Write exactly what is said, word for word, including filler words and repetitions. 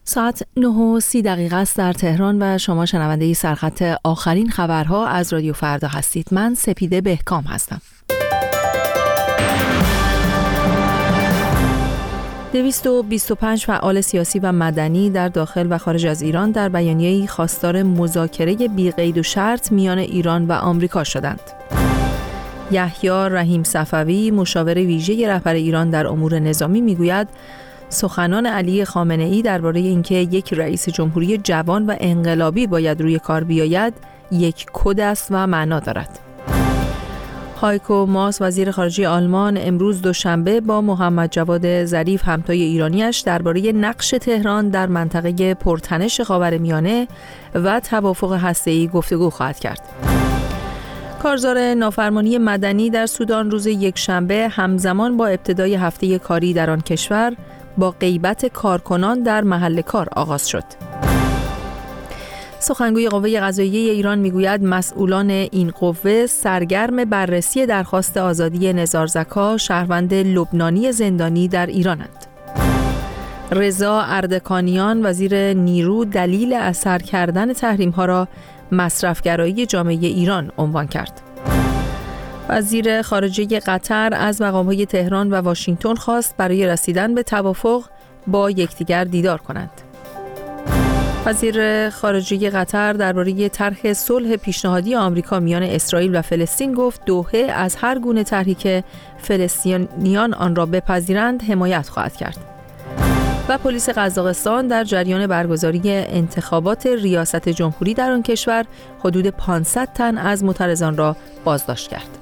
ساعت نه و سی دقیقه است در تهران و شما شنونده سرخط آخرین خبرها از رادیو فردا هستید. من سپیده بهکام هستم. دویست و بیست و پنج فعال سیاسی و مدنی در داخل و خارج از ایران در بیانیه‌ای خواستار مذاکره بی قید و شرط میان ایران و آمریکا شدند. یحیی رحیم صفوی، مشاور ویژه رهبر ایران در امور نظامی، میگوید سخنان علی خامنه‌ای درباره اینکه یک رئیس جمهوری جوان و انقلابی باید روی کار بیاید یک کد است و معنا دارد. هایکو ماس، وزیر خارجه آلمان، امروز دوشنبه با محمد جواد ظریف همتای ایرانیش درباره نقش تهران در منطقه پرتنش خاورمیانه و توافق هسته‌ای گفتگو خواهد کرد. کارزار نافرمانی مدنی در سودان روز یکشنبه همزمان با ابتدای هفته کاری در آن کشور با غیبت کارکنان در محل کار آغاز شد. سخنگوی قوه قضاییه ایران میگوید مسئولان این قوه سرگرم بررسی درخواست آزادی نزار زکا، شهروند لبنانی زندانی در ایرانند. رضا اردکانیان، وزیر نیرو، دلیل اثر کردن تحریم‌ها را مصرفگرایی جامعه ایران عنوان کرد. وزیر خارجه قطر از مقام‌های تهران و واشنگتن خواست برای رسیدن به توافق با یکدیگر دیدار کنند. وزیر خارجه قطر درباره طرح صلح پیشنهادی آمریکا میان اسرائیل و فلسطین گفت دوحه از هر گونه طرحی که فلسطینیان آن را بپذیرند حمایت خواهد کرد. و پلیس قزاقستان در جریان برگزاری انتخابات ریاست جمهوری در آن کشور حدود پانصد تن از معترضان را بازداشت کرد.